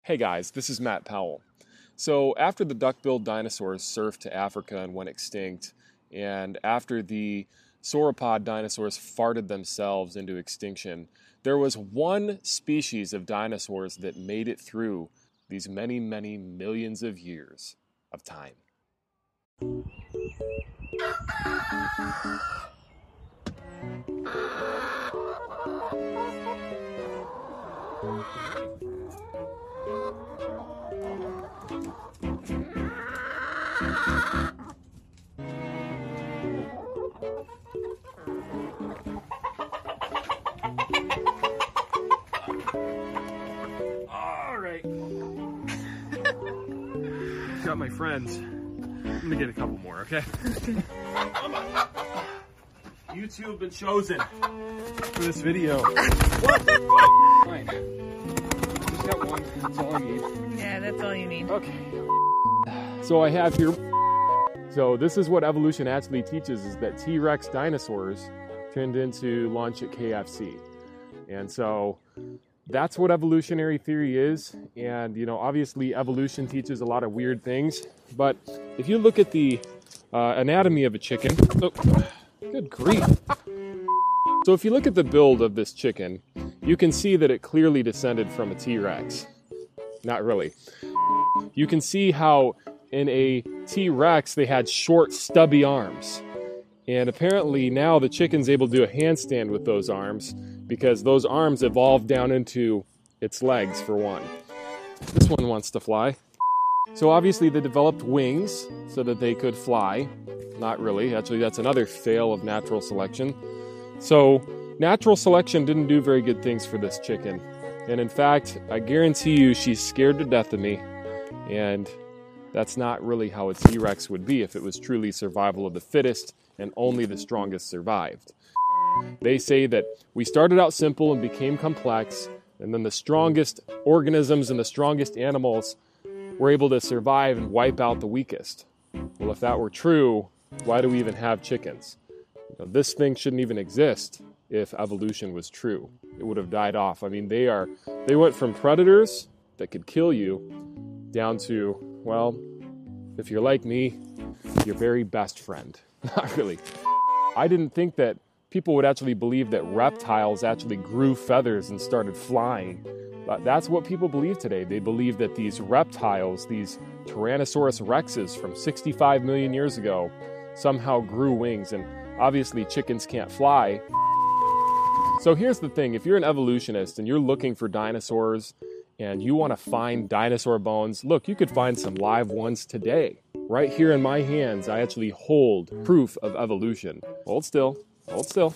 Hey guys, this is Matt Powell. So after the duck-billed dinosaurs surfed to Africa and went extinct, and after the sauropod dinosaurs farted themselves into extinction, there was one species of dinosaurs that made it through these many, many millions of years of time. All right. Got my friends. I'm gonna get a couple more, okay? You two have been chosen for this video. Fine. Just got one. That's all I need. Yeah, that's all you need. Okay. So I have here. So this is what evolution actually teaches: is that T-Rex dinosaurs turned into lunch at KFC, and so that's what evolutionary theory is. And you know, obviously, evolution teaches a lot of weird things. But if you look at the anatomy of a chicken, oh, good grief! So if you look at the build of this chicken, you can see that it clearly descended from a T-Rex. Not really. You can see how in a T-Rex they had short, stubby arms. And apparently now the chicken's able to do a handstand with those arms because those arms evolved down into its legs, for one. This one wants to fly. So obviously they developed wings so that they could fly. Not really. Actually, that's another fail of natural selection. So natural selection didn't do very good things for this chicken. And in fact, I guarantee you she's scared to death of me. And that's not really how a T-Rex would be if it was truly survival of the fittest and only the strongest survived. They say that we started out simple and became complex, and then the strongest organisms and the strongest animals were able to survive and wipe out the weakest. Well, if that were true, why do we even have chickens? You know, this thing shouldn't even exist if evolution was true. It would have died off. I mean, they went from predators that could kill you down to, well, if you're like me, your very best friend. Not really. I didn't think that people would actually believe that reptiles actually grew feathers and started flying. But that's what people believe today. They believe that these reptiles, these Tyrannosaurus rexes from 65 million years ago, somehow grew wings. And obviously chickens can't fly. So here's the thing. If you're an evolutionist and you're looking for dinosaurs and you want to find dinosaur bones, look, you could find some live ones today. Right here in my hands, I actually hold proof of evolution. Hold still, hold still.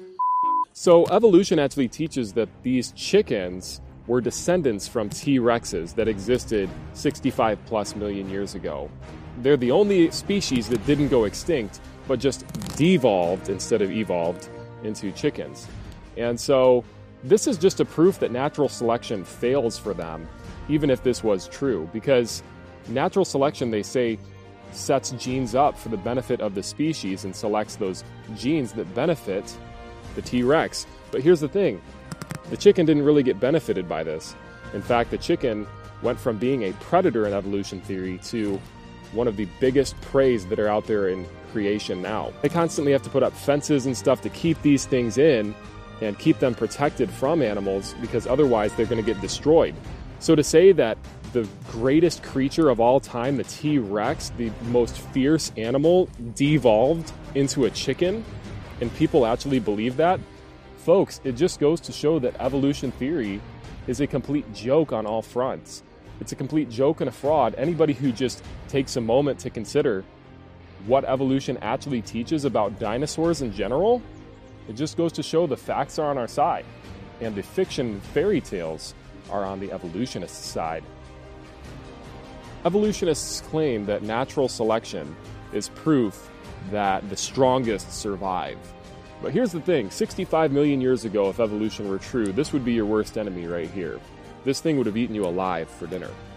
So evolution actually teaches that these chickens were descendants from T-Rexes that existed 65 plus million years ago. They're the only species that didn't go extinct, but just devolved instead of evolved into chickens. And so this is just a proof that natural selection fails for them, even if this was true, because natural selection, they say, sets genes up for the benefit of the species and selects those genes that benefit the T-Rex. But here's the thing. The chicken didn't really get benefited by this. In fact, the chicken went from being a predator in evolution theory to one of the biggest preys that are out there in creation now. They constantly have to put up fences and stuff to keep these things in and keep them protected from animals, because otherwise they're going to get destroyed. So to say that the greatest creature of all time, the T-Rex, the most fierce animal, devolved into a chicken, and people actually believe that, folks, it just goes to show that evolution theory is a complete joke on all fronts. It's a complete joke and a fraud. Anybody who just takes a moment to consider what evolution actually teaches about dinosaurs in general, it just goes to show the facts are on our side, and the fiction fairy tales are on the evolutionist side. Evolutionists claim that natural selection is proof that the strongest survive. But here's the thing, 65 million years ago, if evolution were true, this would be your worst enemy right here. This thing would have eaten you alive for dinner.